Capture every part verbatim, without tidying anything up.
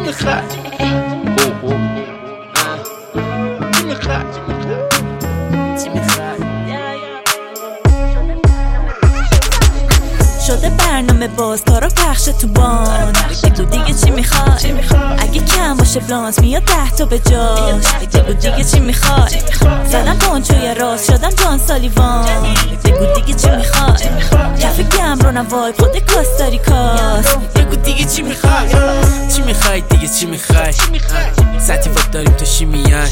میخوای چی میخوای چی میخوای شده برنامه باز کارا پخش تو بان بگو دیگه چی میخوای اگه کم باشه بلانس میاد ده تا به جاش بگو دیگه چی میخوای زدم پانچوی راست شدم جان سالیوان بگو دیگه چی میخوای کف گم رو نوای خود کاستاریکاس بگو دیگه چی میخوای چی میخوای دیگه چی میخوای سطحی وقت داریم تو شیمیان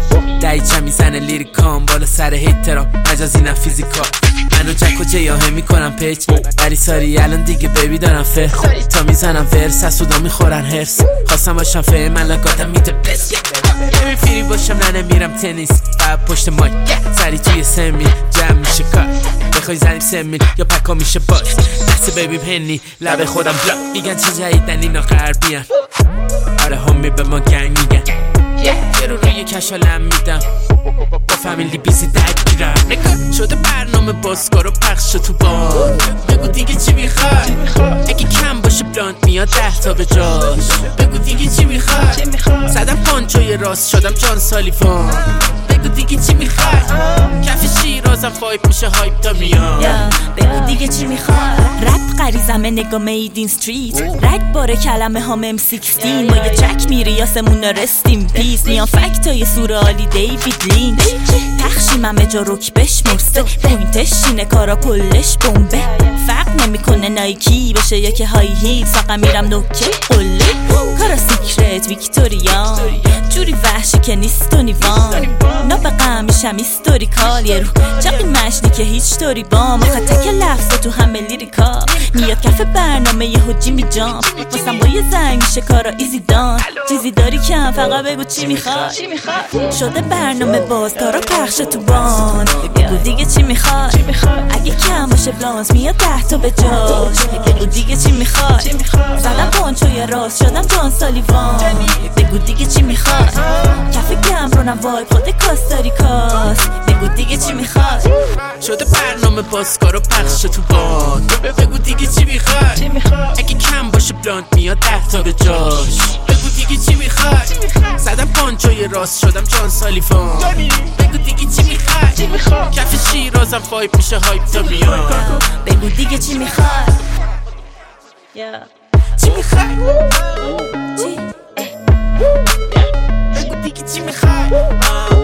دریچه میزنه لیریکام بالا سر هیترام مجازی نه فیزیکال منو جک و جیاهه میکنم پیچ ولی ساری الان دیگه بیبی دارم فر تا میزنم ورس از سودا میخورن هرس خواستم باشم فه من لگاتم میده بس ببین فیری باشم نه نمیرم تنیس بعد پشت مایک سری توی سه میل جمع میشه کار بخوای زنیم سه میل یا پکا میشه باز دست بیبی پنی لبه خودم بلا میگن چه جدیدن اینا غربیان آره همی به ما گنگ میگن یه رو روی کشالم میدم با فامیلی بیزی درگیرم شده برنامه بازکارو پخش تو بان بگو دیگه چی میخوای اگه کم باشه بلاند میاد ده تا به جاش بگو دیگه چی میخوای زدم پانچوی راست شدم جان سالیوان بگو دیگه چی میخوای کف شیرازم فایب میشه هایپ تا میاد بگو دیگه چی میخوای رپ غریزمه نگاه میدین استریت رگ باره کلمه هام ام شانزده با یه چک میری یاسمون رستیم پیس میان فکت های سورالی دیوید لینچ پخشیم همه جا روک بشمرسته پوینتش شینه کارا کلش بمبه فرق نمیکنه نایکی بشه یا که های هیل ساقم میرم نوکه قله کارا سیکرت ویکتوریا جوری وحشی که نیست و نیوان نابقه میشم ایستوریکال یه رو چقی مشنی که هیچ طوری بام آخه تک لفظا تو همه لیریکا میاد کف برنامه یه حجی می جام واسم با یه زنگ میشه کارا ایزی دان چیزی داری کم فقط بگو چی میخوای شده برنامه باز کارا پخش تو بان بگو دیگه چی میخوای اگه کم باشه بلانس میاد ده تا به جاش بگو دیگه چی میخوای زدم پانچوی راست شدم جان سالیوان بگو دیگه چی میخوای کف گم رو نوای خود کاستاریکاس بگو دیگه چی میخوای شده برنامه بازکارو پخش تو بان بگو دیگه چی میخوای اگه کم باشه بلاند میاد ده تا به جاش بگو دیگه چی میخوای زدم پانچوی راست شدم جان سالیوان بگو دیگه چی میخوای کف شیرازم فایب میشه هایپ تا میاد بگو دیگه چی میخوای چی میخوای چی بگو دیگه چی میخوای